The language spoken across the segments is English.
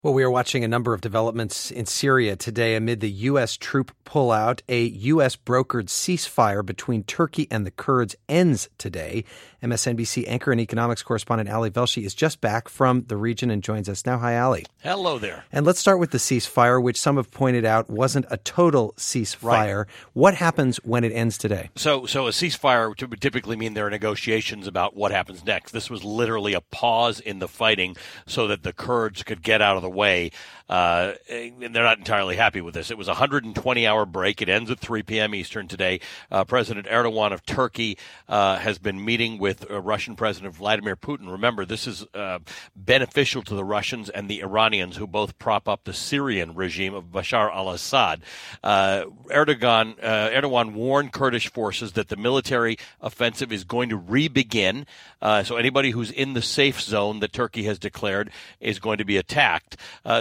Well, we are watching a number of developments in Syria today amid the U.S. troop pullout. A U.S. brokered ceasefire between Turkey and the Kurds ends today. MSNBC anchor and economics correspondent Ali Velshi is just back from the region and joins us now. Hi, Ali. Hello there. And let's start with the ceasefire, which some have pointed out wasn't a total ceasefire. Right. What happens when it ends today? So a ceasefire would typically mean there are negotiations about what happens next. This was literally a pause in the fighting so that the Kurds could get out of the way. And they're not entirely happy with this. It was a 120-hour break. It ends at 3 p.m. Eastern today. President Erdogan of Turkey has been meeting with Russian President Vladimir Putin. Remember, this is beneficial to the Russians and the Iranians, who both prop up the Syrian regime of Bashar al-Assad. Erdogan warned Kurdish forces that the military offensive is going to re-begin. So anybody who's in the safe zone that Turkey has declared is going to be attacked.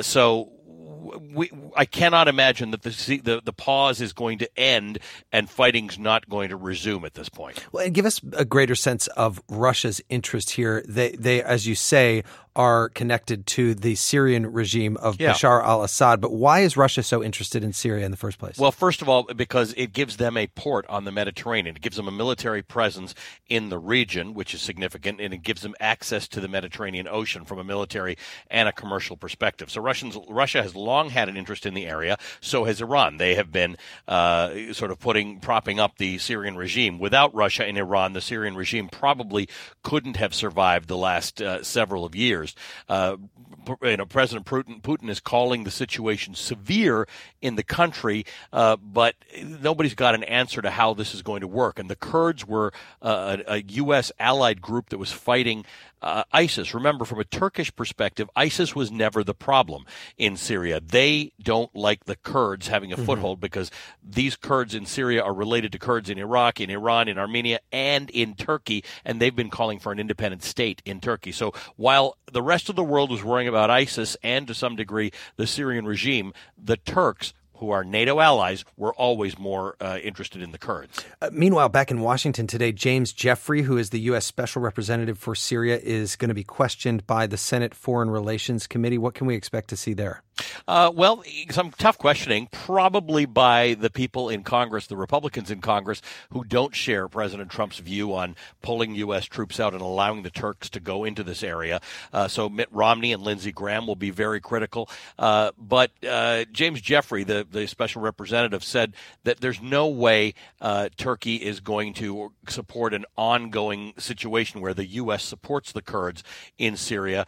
I cannot imagine that the pause is going to end and fighting's not going to resume at this point. Well, and give us a greater sense of Russia's interest here. They, as you say, are connected to the Syrian regime of Bashar al-Assad. But why is Russia so interested in Syria in the first place? Well, first of all, because it gives them a port on the Mediterranean. It gives them a military presence in the region, which is significant, and it gives them access to the Mediterranean Ocean from a military and a commercial perspective. So Russia has long had an interest in the area. So has Iran. They have been sort of propping up the Syrian regime. Without Russia and Iran, the Syrian regime probably couldn't have survived the last several of years. President Putin is calling the situation severe in the country, but nobody's got an answer to how this is going to work. And the Kurds were a U.S. allied group that was fighting ISIS. Remember, from a Turkish perspective, ISIS was never the problem in Syria. They don't like the Kurds having a foothold because these Kurds in Syria are related to Kurds in Iraq, in Iran, in Armenia, and in Turkey, and they've been calling for an independent state in Turkey. So while the rest of the world was worrying about ISIS and, to some degree, the Syrian regime, the Turks, who are NATO allies, were always more interested in the Kurds. Meanwhile, back in Washington today, James Jeffrey, who is the U.S. Special Representative for Syria, is going to be questioned by the Senate Foreign Relations Committee. What can we expect to see there? Well, some tough questioning, probably by the people in Congress, the Republicans in Congress, who don't share President Trump's view on pulling U.S. troops out and allowing the Turks to go into this area. So Mitt Romney and Lindsey Graham will be very critical. But James Jeffrey, the special representative, said that there's no way Turkey is going to support an ongoing situation where the U.S. supports the Kurds in Syria.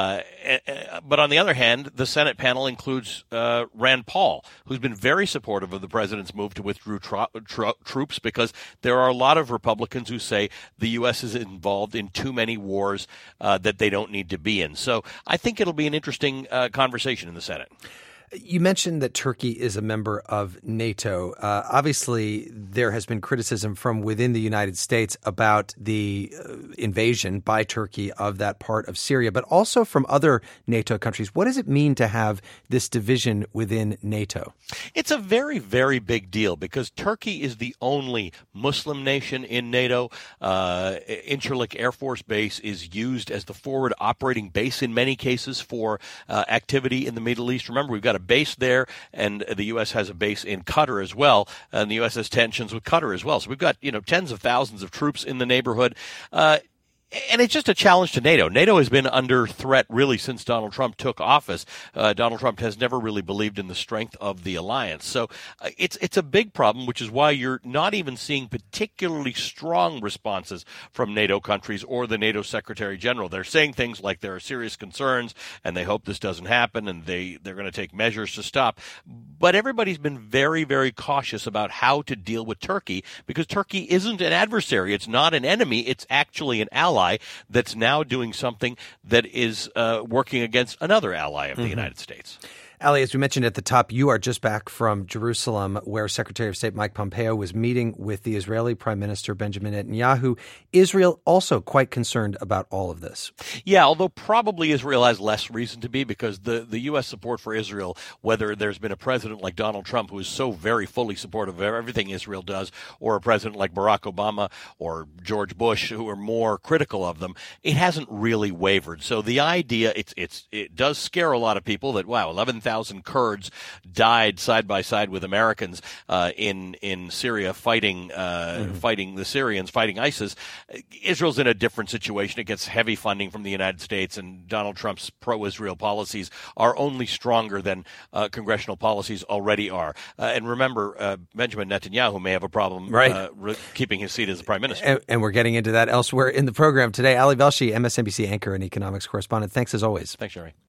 But on the other hand, the Senate panel includes Rand Paul, who's been very supportive of the president's move to withdraw troops, because there are a lot of Republicans who say the U.S. is involved in too many wars that they don't need to be in. So I think it'll be an interesting conversation in the Senate. You mentioned that Turkey is a member of NATO. Obviously, there has been criticism from within the United States about the invasion by Turkey of that part of Syria, but also from other NATO countries. What does it mean to have this division within NATO? It's a very, very big deal because Turkey is the only Muslim nation in NATO. Incirlik Air Force Base is used as the forward operating base in many cases for activity in the Middle East. Remember, we've got a base there, and the U.S. has a base in Qatar as well, and the U.S. has tensions with Qatar as well. So we've got, tens of thousands of troops in the neighborhood. And it's just a challenge to NATO. NATO has been under threat really since Donald Trump took office. Donald Trump has never really believed in the strength of the alliance. So it's a big problem, which is why you're not even seeing particularly strong responses from NATO countries or the NATO Secretary General. They're saying things like there are serious concerns and they hope this doesn't happen and they're going to take measures to stop. But everybody's been very, very cautious about how to deal with Turkey, because Turkey isn't an adversary. It's not an enemy. It's actually an ally that's now doing something that is working against another ally of the United States. Ali, as we mentioned at the top, you are just back from Jerusalem, where Secretary of State Mike Pompeo was meeting with the Israeli Prime Minister Benjamin Netanyahu. Israel also quite concerned about all of this. Yeah, although probably Israel has less reason to be, because the U.S. support for Israel, whether there's been a president like Donald Trump, who is so very fully supportive of everything Israel does, or a president like Barack Obama or George Bush, who are more critical of them, it hasn't really wavered. So the idea, it does scare a lot of people that, wow, 11,000 Kurds died side by side with Americans in Syria fighting the Syrians, fighting ISIS. Israel's in a different situation. It gets heavy funding from the United States, and Donald Trump's pro-Israel policies are only stronger than congressional policies already are. And remember, Benjamin Netanyahu may have a problem keeping his seat as the prime minister. And we're getting into that elsewhere in the program today. Ali Velshi, MSNBC anchor and economics correspondent. Thanks as always. Thanks, Jerry.